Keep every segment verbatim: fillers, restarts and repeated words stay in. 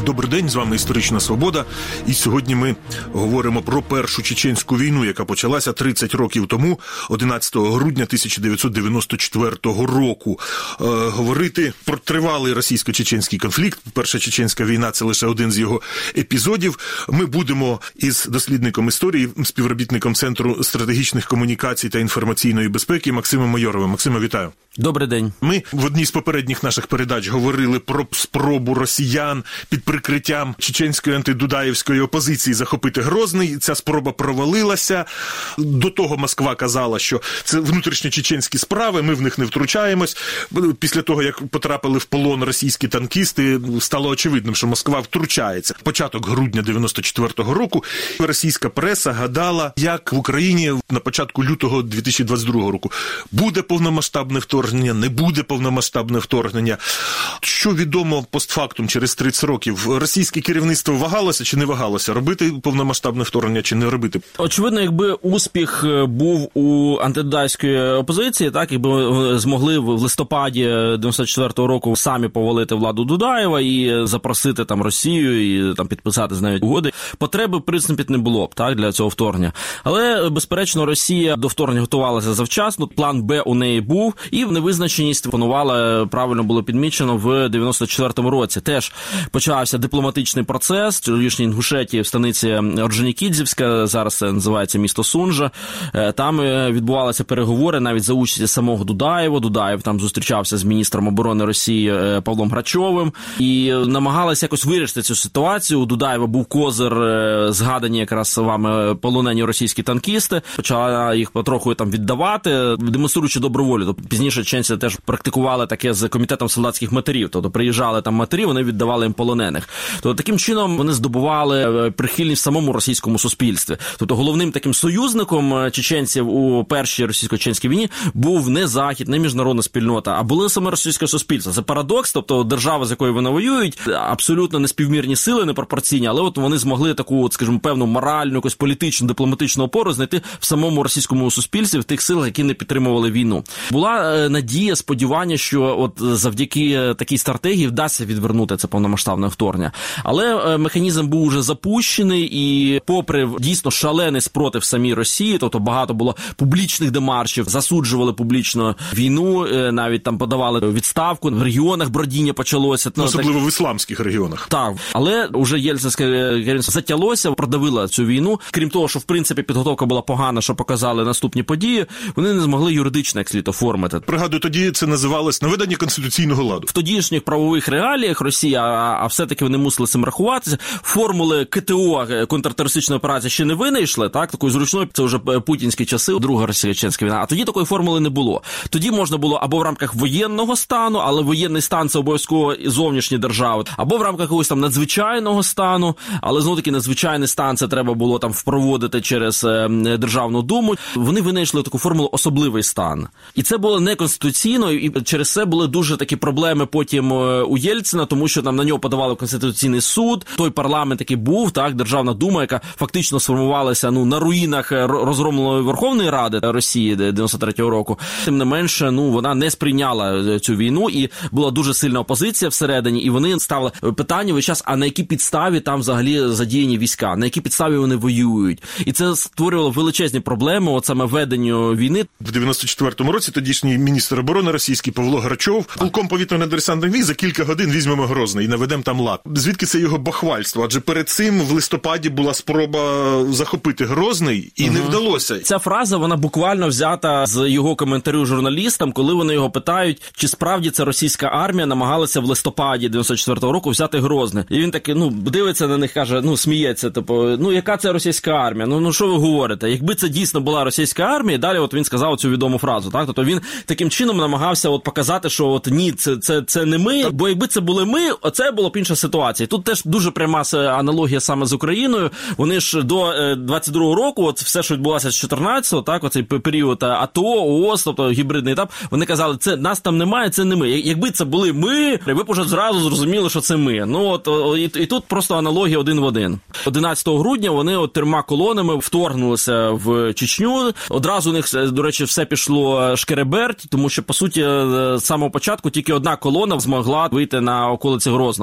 Добрий день, з вами «Історична Свобода». І сьогодні ми говоримо про Першу чеченську війну, яка почалася тридцять років тому, одинадцятого грудня тисяча дев'ятсот дев'яносто четвертого року. Е, говорити про тривалий російсько-чеченський конфлікт, Перша чеченська війна – це лише один з його епізодів. Ми будемо із дослідником історії, співробітником Центру стратегічних комунікацій та інформаційної безпеки Максимом Майоровим. Максиме, вітаю. Добрий день. Ми в одній з попередніх наших передач говорили про спробу росіян під прикриттям чеченської антидудаєвської опозиції захопити Грозний. Ця спроба провалилася. До того Москва казала, що це внутрішньочеченські справи, ми в них не втручаємось. Після того, як потрапили в полон російські танкісти, стало очевидним, що Москва втручається. Початок грудня дев'яносто четвертого року російська преса гадала, як в Україні на початку лютого дві тисячі двадцять другого року буде повномасштабне вторгнення, не буде повномасштабне вторгнення. Що відомо постфактум через тридцять років? Російське керівництво вагалося чи не вагалося? Робити повномасштабне вторгнення чи не робити? Очевидно, якби успіх був у антидудайської опозиції, так, якби змогли в листопаді дев'яносто четвертого року самі повалити владу Дудаєва і запросити там Росію і там підписати з нею угоди, потреби, в принципі, не було б, так, для цього вторгнення. Але, безперечно, Росія до вторгнення готувалася завчасно, план Б у неї був, і невизначеність панувала, правильно було підмічено, в дев'яносто четвертому році. Теж почався дипломатичний процес, в тодішній Інгушетії, в станиці Орджонікідзевська, зараз це називається місто Сунжа. Там відбувалися переговори навіть за участі самого Дудаєва. Дудаєв там зустрічався з міністром оборони Росії Павлом Грачовим і намагалися якось вирішити цю ситуацію. У Дудаєва був козир, згадані якраз вами полонені російські танкісти. Почала їх потроху там віддавати, демонструючи добру волю. Пізніше чеченці теж практикували таке з комітетом солдатських матерів. Тобто приїжджали там матері, вони віддавали їм полонених. Тобто таким чином вони здобували прихильність в самому російському суспільстві. Тобто головним таким союзником чеченців у першій російсько-чеченській війні був не Захід, не міжнародна спільнота, а було саме російське суспільство. Це парадокс, тобто держава, з якою вони воюють, абсолютно неспівмірні сили, непропорційні, але от вони змогли таку, от, скажімо, певну моральну, якусь політичну, дипломатичну опору знайти в самому російському суспільстві, в тих силах, які не підтримували війну. Була надія, сподівання, що от завдяки такій стратегії вдасться відвернути це повномасштабне вторгнення. Але механізм був уже запущений, і попри дійсно шалений спротив самій Росії, тобто багато було публічних демаршів, засуджували публічно війну, навіть там подавали відставку, в регіонах бродіння почалося. Особливо так, в ісламських регіонах. Так, але вже єльцинське керівництво затялося, продавило цю війну. Крім того, що в принципі підготовка була погана, що показали наступні події, вони не змогли юридично як слід оформити. Пригадую, тоді це називалось наведення конституційного ладу. В тодішніх правових реаліях Росія, а все-таки вони мусили цим рахуватися. Формули КТО, контртерористичної операції, ще не винайшли, так, такої зручної, це вже путінські часи, друга російсько-чеченська війна. А тоді такої формули не було. Тоді можна було або в рамках воєнного стану, але воєнний стан це обов'язково зовнішні держави, або в рамках якогось там надзвичайного стану, але знову таки надзвичайний стан це треба було там впроводити через е, Державну думу. Вони винайшли таку формулу особливий стан. І це було неконституційно, і через це були дуже такі проблеми потім у Єльцина, тому що там на нього подавали Конституційний суд, той парламент, який був, так, Державна дума, яка фактично сформувалася, ну, на руїнах розгромленої Верховної Ради Росії дев'яносто третього року. Тим не менше, ну, вона не сприйняла цю війну, і була дуже сильна опозиція всередині, і вони ставили питання весь час, а на якій підставі там взагалі задіяні війська, на якій підставі вони воюють. І це створювало величезні проблеми, от саме веденню війни. В дев'яносто четвертому році тодішній міністр оборони російський Павло Грачов полком повітряно-десантних військ за кілька годин візьмемо Грозний і наведемо там лад. Звідки це його бахвальство? Адже перед цим в листопаді була спроба захопити Грозний і угу. не вдалося. Ця фраза, вона буквально взята з його коментарю журналістам, коли вони його питають, чи справді це російська армія намагалася в листопаді дев'яносто четвертого року взяти Грозний. І він таки, ну, дивиться на них, каже, ну, сміється, типу, ну, яка це російська армія? Ну, ну, що ви говорите? Якби це дійсно була російська армія, далі от він сказав цю відому фразу, так? Тобто він таким чином намагався от показати, що от ні, це, це, це не ми, бо якби це були ми, оце було б інша ситуація. Тут теж дуже пряма аналогія саме з Україною. Вони ж до двадцять другого року, от все, що відбулося з чотирнадцятого, так, оцей період АТО, ООС, тобто гібридний етап, вони казали, це нас там немає, це не ми. Якби це були ми, ви б уже зразу зрозуміли, що це ми. Ну, от, і, і тут просто аналогія один в один. одинадцятого грудня вони от трьома колонами вторгнулися в Чечню. Одразу у них, до речі, все пішло шкереберть, тому що, по суті, з самого початку тільки одна колона змогла вийти на околиці Грозного. Колони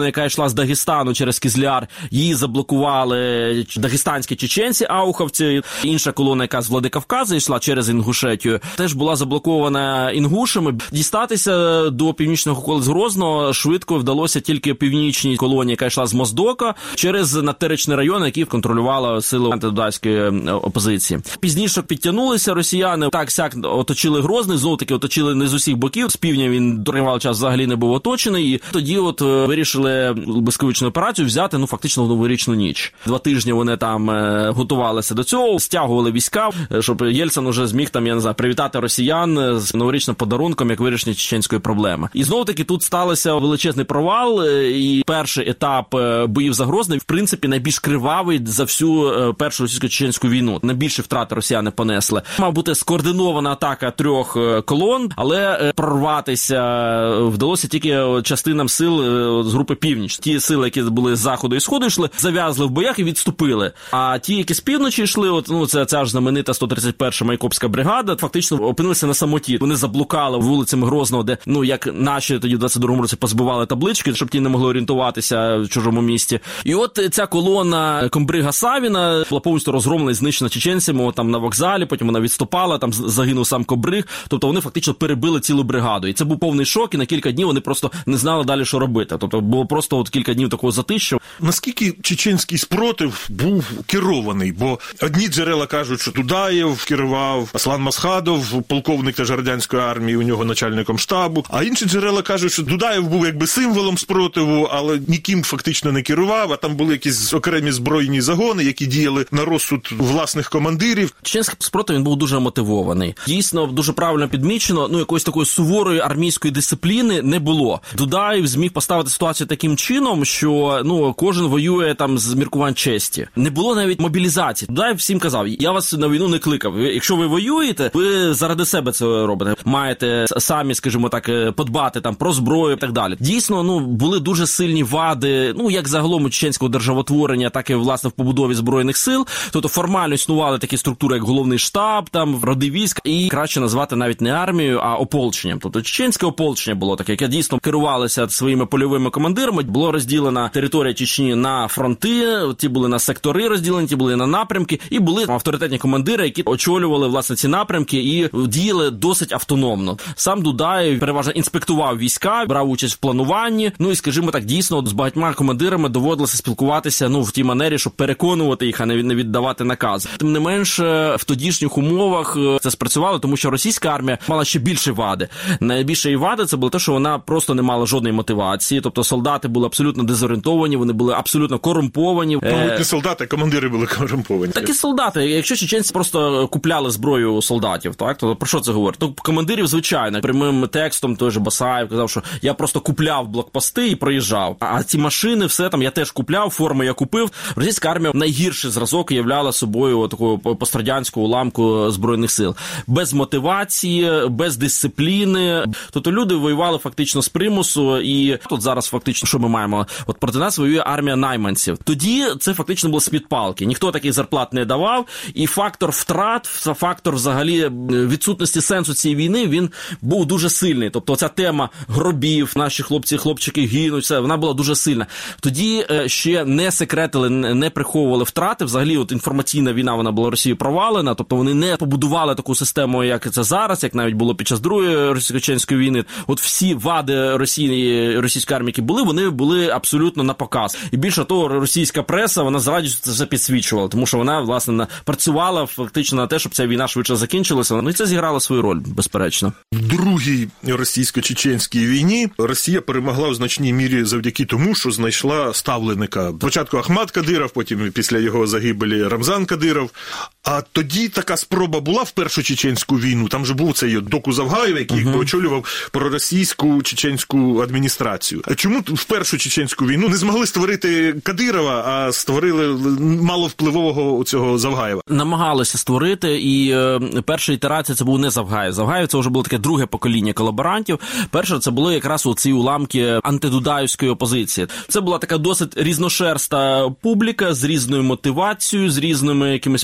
колона, яка йшла з Дагестану через Кізляр, її заблокували дагестанські чеченці, ауховці. Інша колона, яка з Владикавказу йшла через Інгушетію, теж була заблокована інгушами. Дістатися до північного околиць Грозного швидко вдалося тільки північній колоні, яка йшла з Моздока, через Натеречний район, який контролювала сили антидудайської опозиції. Пізніше підтягнулися росіяни, так-сяк оточили Грозний, знову-таки оточили не з усіх боків, з півдня він тривалий час взагалі не був оточений, і тоді от вирішили блискавичну операцію взяти, ну, фактично в новорічну ніч. Два тижні вони там готувалися до цього, стягували війська, щоб Єльцин уже зміг там, я не знаю, привітати росіян з новорічним подарунком, як вирішення чеченської проблеми. І знову-таки тут сталося величезний провал, і перший етап боїв за Грозний, в принципі, найбільш кривавий за всю першу російсько-чеченську війну. Найбільше втрати росіяни понесли. Мав бути скоординована атака трьох колон, але прорватися вдалося тільки частинам сил з групи Північ. Ті сили, які були з заходу і сходу йшли, зав'язли в боях і відступили. А ті, які з півночі йшли, от, ну, це ця ж знаменита сто тридцять перша Майкопська бригада, фактично опинилися на самоті. Вони заблукали вулицями Грозного, де, ну, як наші тоді в двадцять другому році позбивали таблички, щоб ті не могли орієнтуватися в чужому місті. І от ця колона комбрига Савіна була повністю розгромлена і знищена чеченцями, от, там на вокзалі, потім вона відступала, там загинув сам комбриг, тобто вони фактично перебили цілу бригаду. І це був повний шок, і на кілька днів вони просто не знали далі, що робити. Тобто було просто от кілька днів такого затища. Наскільки чеченський спротив був керований? Бо одні джерела кажуть, що Дудаєв керував, Аслан Масхадов, полковник теж радянської армії, у нього начальником штабу, а інші джерела кажуть, що Дудаєв був якби символом спротиву, але ніким фактично не керував, а там були якісь окремі збройні загони, які діяли на розсуд власних командирів. Чеченський спротив, він був дуже мотивований. Дійсно, дуже правильно підмічено, ну, якоїсь такої суворої армійської дисципліни не було. Дудаєв зміг поставити ситуацію таким чином, що, ну, кожен воює там з міркувань честі. Не було навіть мобілізації. Дудаєв всім казав, я вас на війну не кликав. Якщо ви воюєте, ви заради себе це робите. Маєте самі, скажімо так, подбати там про зброю і так далі. Дійсно, ну, були дуже сильні вади, ну, як загалом у чеченського державотворення, так і, власне, в побудові збройних сил. Тобто формально існували такі структури, як головний штаб, там, роди військ, і краще назвати навіть не армією, а ополченням. Тобто чеченське ополчення було таке, яке дійсно керувалося своїми польовими командирами. Було розділена територія Чечні на фронти, ті були на сектори розділені, ті були на напрямки, і були авторитетні командири, які очолювали, власне, ці напрямки і діяли досить автономно. Сам Дудаєв переважно інспектував війська, брав участь в плануванні, ну і, скажімо так, дійсно з багатьма командирами доводилося спілкуватися, ну, в тій манері, щоб переконувати їх, а не віддавати наказ. Тим не менш, в тодішніх умовах це спрацювало, тому що російська армія мала ще більше вади. Найбільше її вади це було те, що вона просто не мала жодної мотивації, тобто солдати були абсолютно дезорієнтовані, вони були абсолютно корумповані. Ну, не солдати, а командири були корумповані. Такі солдати, якщо чеченці просто купляли зброю у солдатів, так, то про що це говорить? То командирів, звичайно, прямим текстом той же Басаєв казав, що я просто купляв блокпости і проїжджав. А ці машини, все там, я теж купляв, форми я купив. Російська армія найгірший зразок являла собою таку пострадянську уламку збройних сил. Без мотивації, без дисципліни. Тобто люди воювали фактично з примусу, і тут зараз фактично, що ми маємо? От проти нас воює армія найманців. Тоді це фактично було з-під палки. Ніхто таких зарплат не давав, і фактор втрат, фактор взагалі відсутності сенсу цієї війни, він був дуже сильний. Тобто ця тема гробів, наші хлопці, хлопчики гинуть, все, вона була дуже сильна. Тоді ще не секретили, не приховували втрати. Взагалі, от інформаційна війна, вона була Росією провалена, тобто вони не побудували таку систему, як це зараз, як навіть було під час Другої російсько-чеченської війни. От всі вади Росії, російської армії, які були, вони були абсолютно на показ. І більше того, російська преса, вона з радістю це все підсвічувала, тому що вона, власне, працювала фактично на те, щоб ця війна швидше закінчилася. Ну і це зіграло свою роль, безперечно. В Другій російсько-чеченській війні Росія перемогла в значній мірі завдяки тому, що знайшла ставленика. Спочатку Ахмад Кадиров, потім після його загибелі Рамзан Кадиров. А тоді така спроба була в Першу чеченську війну. Там же був цей Доку Завгаєв, який uh-huh. очолював проросійську чеченську адміністрацію. А чому в Першу чеченську війну не змогли створити Кадирова, а створили маловпливового цього Завгаєва? Намагалися створити, і е, перша ітерація це був не Завгаєв. Завгаєв це вже було таке друге покоління колаборантів. Перше це були якраз оці уламки антидудаївської опозиції. Це була така досить різношерста публіка з різною мотивацією, з різними якимись поглядами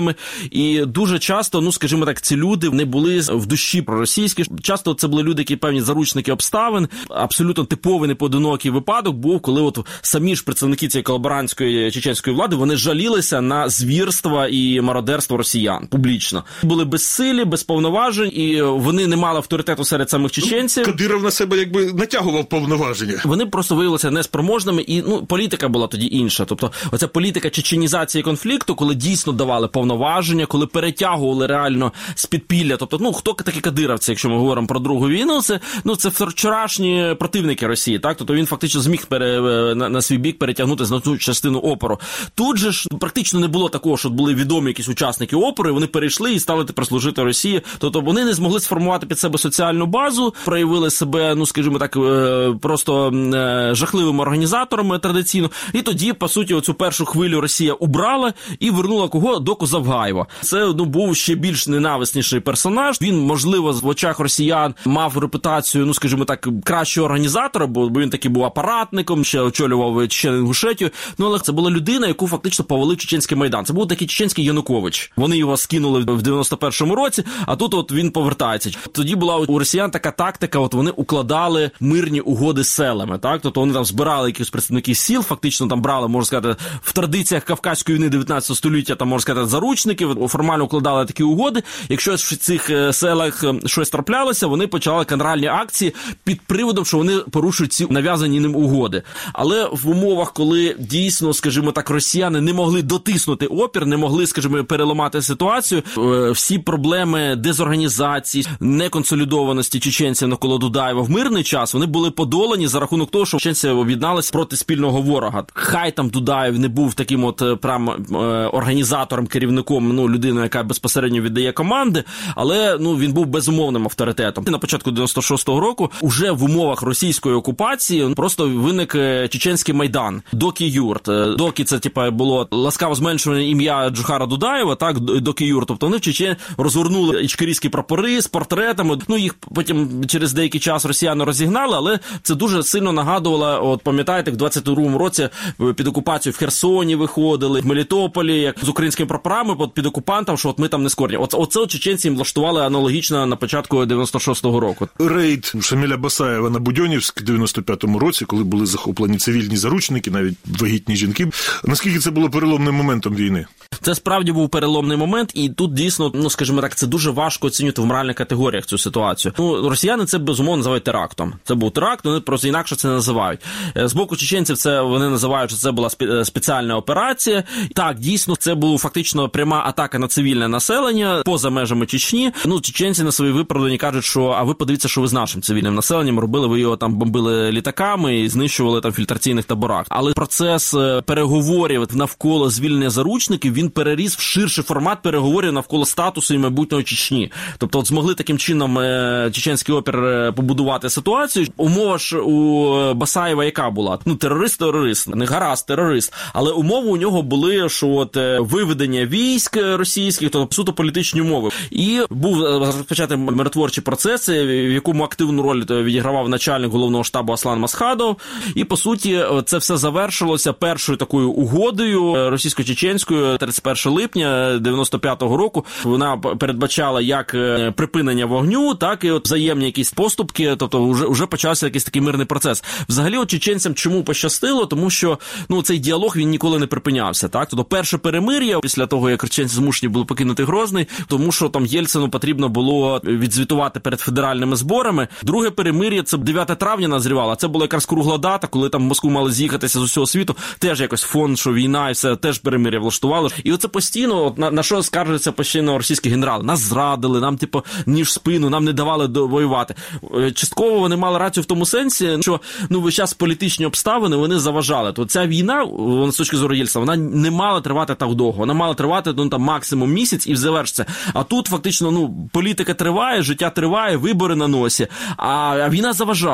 чеченцями. І дуже часто, ну, скажімо так, ці люди не були в душі проросійські. Часто це були люди, які певні заручники обставин. Абсолютно типовий непоодинокий випадок був, коли от самі ж представники цієї колаборантської чеченської влади, вони жалілися на звірства і мародерство росіян публічно. Були безсилі, без повноважень, і вони не мали авторитету серед самих чеченців. Кадиров на себе якби натягував повноваження. Вони просто виявилися неспроможними, і ну, політика була тоді інша. Тобто оця політика чеченізації конфлікту, коли дійсно давали повноваження, коли перетягували реально з підпілля. Тобто, ну, хто такі кадировці, якщо ми говоримо про Другу війну, це, ну, це вчорашні противники Росії, так? Тобто він фактично зміг пере, на, на свій бік перетягнути значну частину опору. Тут же ж практично не було такого, що були відомі якісь учасники опору, і вони перейшли і стали тепер служити Росії. Тобто вони не змогли сформувати під себе соціальну базу, проявили себе, ну, скажімо так, просто жахливими організаторами традиційно. І тоді, по суті, оцю першу хвилю Росія убрала і вернула кого? Доку Завгаєва. Це, ну, був ще більш ненависніший персонаж. Він, можливо, в очах росіян мав репутацію, ну, скажімо так, кращого організатора, бо він таки був апаратником, ще очолював Чечен-Інгушетію. Ну, але це була людина, яку фактично повалив Чеченський Майдан. Це був такий чеченський Янукович. Вони його скинули в дев'яносто першому році, а тут от він повертається. Тоді була у росіян така тактика, от вони укладали мирні угоди з селами, так? Тобто вони там збирали якісь представники сіл, фактично там брали, можна сказати, в традиціях Кавказької війни дев'ятнадцятого століття, там, можна сказати, заручників, формально укладали такі угоди. Якщо в цих селах щось траплялося, вони почали каральні акції під приводом, що вони порушують ці нав'язані ним угоди. Але в умовах, коли дійсно, скажімо так, росіяни не могли дотиснути опір, не могли, скажімо, переламати ситуацію, всі проблеми дезорганізації, неконсолідованості чеченців навколо Дудаєва в мирний час, вони були подолані за рахунок того, що чеченці об'єдналися проти спільного ворога. Хай там Дудаєв не був таким от прям організатором, керівником, ну, людиною, яка безпосередньо віддає команди, але, ну, він був безумовним авторитетом. На початку дев'яносто шостого року уже в умовах російської окупації просто виник чеченський Майдан, Доки-Юрт. Доки це, типа, було ласкаво зменшуване ім'я Джохара Дудаєва, так, Доки-Юрт. Тобто вони в Чечені розгорнули ічкерійські прапори з портретами. Ну, їх потім через деякий час росіяни розігнали, але це дуже сильно нагадувало, от пам'ятаєте, в двадцять другому році під окупацію в Херсоні виходили, в Мелітополі, як з українськими прапорами, от під окупантом, що от ми там не скорні. Оце, оце от чеченці їм влаштували аналогічно на початку дев'яносто шостого року. Рейд Шаміля Басаєва на Будьонівськ в дев'яносто п'ятому році, коли були захоплені цивільні заручники, навіть вагітні жінки. Наскільки це було переломним моментом війни? Це справді був переломний момент, і тут дійсно, ну, скажімо так, це дуже важко оцінювати в моральних категоріях цю ситуацію. Ну, росіяни це, безумовно, називають терактом. Це був теракт, вони просто інакше це не називають. З боку чеченців це вони називають, що це була спеціальна операція. Так, дійсно, це була фактично пряма атака на цивільне населення поза межами Чечні. Ну, чеченці на свої виправдання кажуть, що а ви подивіться, що ви з нашим цивільним населенням робили, ви його там бомбили літаками і знищували там в фільтраційних таборах. Але процес переговорів навколо звільнення заручників, він переріс в ширший формат переговорів навколо статусу і майбутнього Чечні. Тобто от змогли таким чином чеченський опір побудувати ситуацію. Умова ж у Басаєва яка була? Ну, терорист-терорист, не гаразд, терорист. Але умови у нього були, що от виведення військ російських, тобто суто політичні умови. І був розпочатий миротворчі процеси, в якому активну роль відігравав начальник головного штабу Аслан Масхадов. І, по суті, це все завершилося першою такою угодою російсько-чеченською тридцять першого липня дев'яносто п'ятого року. Вона передбачала як припинення вогню, так і от взаємні якісь поступки, тобто вже, вже почався якийсь такий мирний процес. Взагалі, от чеченцям чому пощастило? Тому що, ну, цей діалог, він ніколи не припинявся, так? Тобто перше перемир'я, після того, як чеченці змушені були покинути Грозний, тому що там Єльцину потрібно було відзвітувати перед федеральними зборами. Друге перемир'я, це дев'яте травня назрівало, а це була якраз кругла дата, коли там в Москву мали з'їхатися з усього світу, теж якось фон, що війна і все, теж перемир'я влаштувало. І оце постійно, от, на, на що скаржаться постійно російські генерали? Нас зрадили, нам, типу, ніж в спину, нам не давали воювати. Частково вони мали рацію в тому сенсі, що, ну, весь час політичні обставини, вони заважали. То ця війна, з точки зору Єльцина, вона не мала тривати так довго. Вона мала тривати, ну, там, максимум місяць і завершиться. А тут, фактично, ну, політика триває, життя триває, вибори на носі, а, а війна заважає.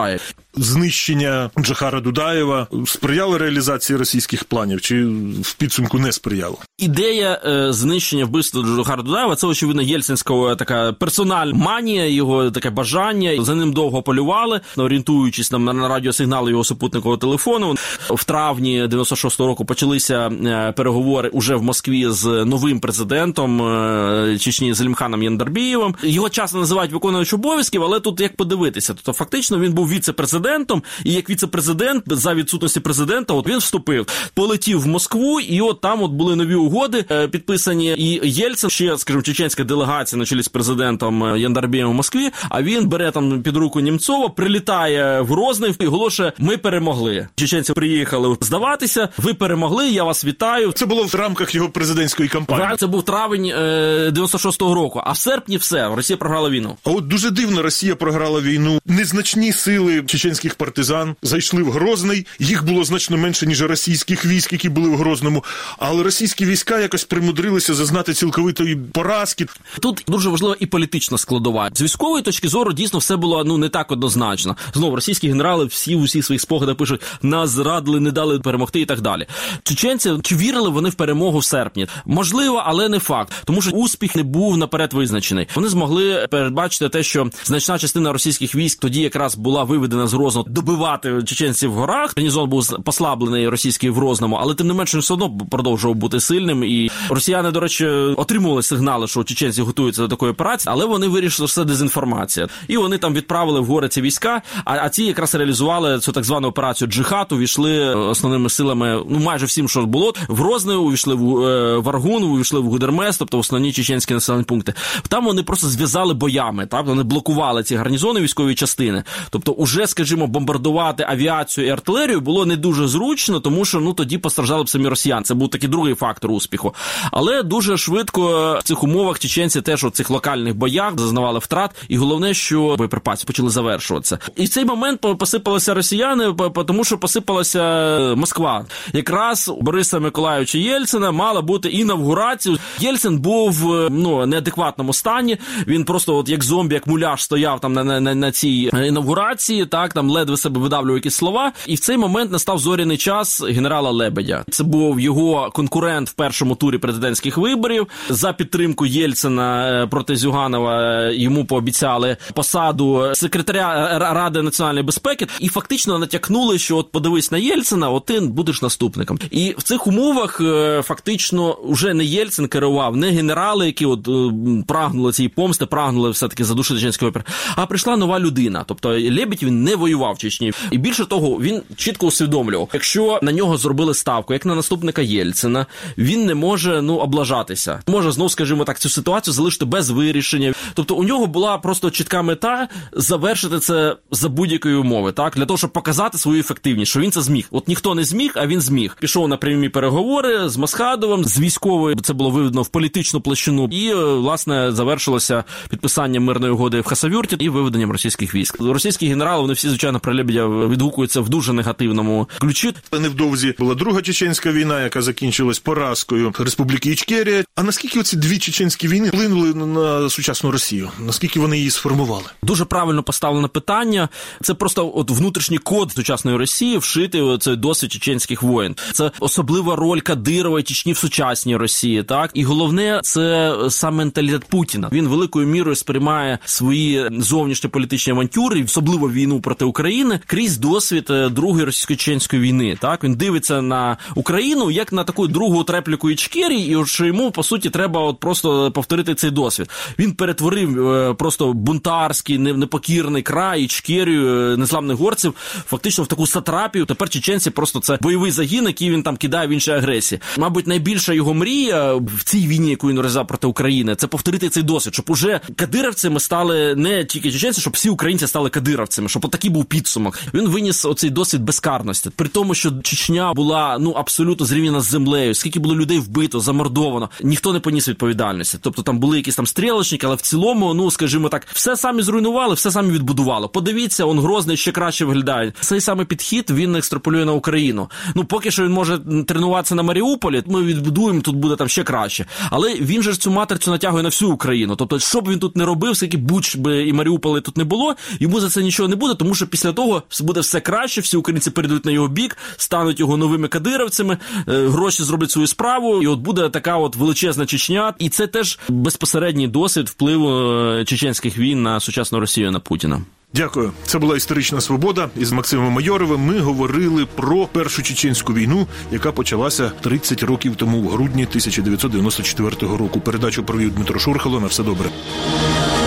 знищення Джохара Дудаєва сприяло реалізації російських планів, чи в підсумку не сприяло? Ідея е, знищення вбивства Джохара Дудаєва – це, очевидно, єльцинська така персональна манія, його таке бажання. За ним довго полювали, орієнтуючись там, на радіосигнали його супутникового телефону. В травні дев'яносто шостого року почалися е, переговори уже в Москві з новим президентом е, Чечні Зелімханом Яндарбієвим. Його часто називають виконуючим обов'язків, але тут як подивитися. Тобто фактично він був віце-президентом, і як віце-президент, за відсутності президента, от він вступив, полетів в Москву, і от там от були нові угоди е, підписані, і Єльцин, ще, скажімо, чеченська делегація на чолі з президентом Яндарбієвим в Москві, а він бере там під руку Німцова, прилітає в Грозний і оголошує: ми перемогли. Чеченці приїхали здаватися, ви перемогли, я вас вітаю. Це було в рамках його президентської кампанії. Це був травень е, дев'яносто шостого року, а в серпні все, Росія програла війну. А от дуже дивно, Росія програла війну. Незначні сили чеченських партизан зайшли в Грозний, їх було значно менше, ніж російських військ, які були в Грозному, але російські війська якось примудрилися зазнати цілковитої поразки. Тут дуже важлива і політична складова. З військової точки зору дійсно все було ну не так однозначно. Знову російські генерали всі у всіх своїх спогадах пишуть: нас зрадили, не дали перемогти і так далі. Чеченці, чи вірили вони в перемогу в серпні? Можливо, але не факт, тому що успіх не був наперед визначений. Вони змогли передбачити те, що значна частина російських військ тоді якраз була виведена з Грозного добивати чеченців в горах. Гарнізон був послаблений російський в Грозному, але тим не менше все одно продовжував бути сильним. І росіяни, до речі, отримували сигнали, що чеченці готуються до такої операції, але вони вирішили, що це дезінформація. І вони там відправили в гори ці війська, а, а ці якраз реалізували цю так звану операцію Джихад, увійшли основними силами, ну майже всім, що було. В Грозний увійшли в е, Варгун, увійшли в Гудермес, тобто основні чеченські населені пункти. Там вони просто зв'язали боями, так? Вони блокували ці гарнізони, військові частини. Тобто уже, скажімо, бомбардувати авіацію і артилерію було не дуже зручно, тому що ну тоді постраждали б самі росіяни. Це був такий другий фактор успіху. Але дуже швидко в цих умовах чеченці теж у цих локальних боях зазнавали втрат, і головне, що боєприпаси почали завершуватися. І в цей момент посипалися росіяни, тому що посипалася Москва. Якраз у Бориса Миколайовича Єльцина мала бути інавгурація. Єльцин був ну, в неадекватному стані, він просто от як зомбі, як муляж стояв там на, на, на цій інавгурації, так, там ледве себе видавлював якісь слова, і в цей момент настав зоряний час генерала Лебедя. Це був його конкурент в першому турі президентських виборів. За підтримку Єльцина проти Зюганова йому пообіцяли посаду секретаря Ради національної безпеки і фактично натякнули, що от подивись на Єльцина, от ти будеш наступником. І в цих умовах фактично вже не Єльцин керував, не генерали, які от прагнули цієї помсти, прагнули все-таки задушити чеченський опір, а прийшла нова людина. Тобто Лебедь, він не воював в Чечні. І більше того, він чітко усвідомлював, якщо на нього зробили ставку, як на наступника Єльцина, він не може, ну, облажатися. Може, знов, скажімо так, цю ситуацію залишити без вирішення. Тобто у нього була просто чітка мета завершити це за будь-якої умови, так? Для того, щоб показати свою ефективність, що він це зміг. От ніхто не зміг, а він зміг. Пішов на прямі переговори з Масхадовим, з військовою, це було виведено в політичну площину, і, власне, завершилося підписанням мирної угоди в Хасавюрті і виведенням російських військ. Російські генерали, вони всі, звичайно, про Лебедя відгукуються в дуже негативному ключі. Невдовзі була друга чеченська війна, яка закінчилась поразкою Республіки Ічкерія. А наскільки оці дві чеченські війни вплинули на сучасну Росію? Наскільки вони її сформували? Дуже правильно поставлене питання. Це просто от внутрішній код сучасної Росії вшитий у цей досвід чеченських воєн. Це особлива роль Кадирова і Чечні в сучасній Росії, так? І головне, це сам менталітет Путіна. Він великою мірою сприймає свої зовнішні політичні авантюри, особливо війну проти України, крізь досвід Другої російсько-чеченської війни, так? Він дивиться на Україну як на таку другу репліку Ічкерії, і що йому, по суті, треба от просто повторити цей досвід. Він перетворив е, просто бунтарський, непокірний край, Ічкерію, незламних горців, фактично в таку сатрапію. Тепер чеченці просто це бойовий загін, який він там кидає в інші агресії. Мабуть, найбільша його мрія в цій війні, яку він розв'язав проти України, це повторити цей досвід, щоб уже кадировцями стали не тільки чеченці, щоб всі українці стали кадировцями, щоб отакий був підсумок. Він виніс оцей досвід безкарності. При тому, що Чечня була, ну, абсолютно зрівняна з землею, скільки було людей вбито, замордовано, ніхто не поніс відповідальності. Тобто там були якісь там стрілочники, але в цілому, ну, скажімо так, все самі зруйнували, все самі відбудували. Подивіться, он Грозний ще краще виглядає. Цей самий підхід він екстраполює на Україну. Ну, поки що він може тренуватися на Маріуполі, ми відбудуємо, тут буде там ще краще. Але він же цю матрицю натягує на всю Україну. Тобто, що б він тут не робив, скільки Буч би і Маріуполі тут не було, йому за це нічого не буде, тому що що після того буде все краще, всі українці перейдуть на його бік, стануть його новими кадировцями, гроші зроблять свою справу, і от буде така от величезна Чечня. І це теж безпосередній досвід впливу чеченських війн на сучасну Росію, на Путіна. Дякую. Це була «Історична свобода» із Максимом Майоровим. Ми говорили про Першу чеченську війну, яка почалася тридцять років тому, в грудні тисяча дев'ятсот дев'яносто четвертого року. Передачу провів Дмитро Шурхало. На все добре.